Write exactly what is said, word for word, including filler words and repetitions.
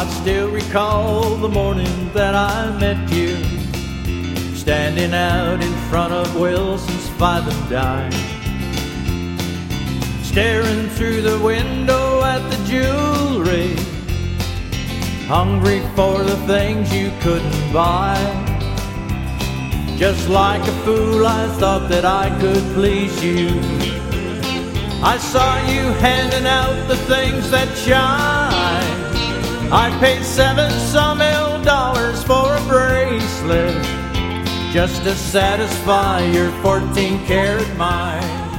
I still recall the morning that I met you, standing out in front of Wilson's Five and Dime, staring through the window at the jewelry, hungry for the things you couldn't buy. Just like a fool, I thought that I could please you. I saw you handing out the things that shine. I paid seven some ill dollars for a bracelet just to satisfy your fourteen karat mind.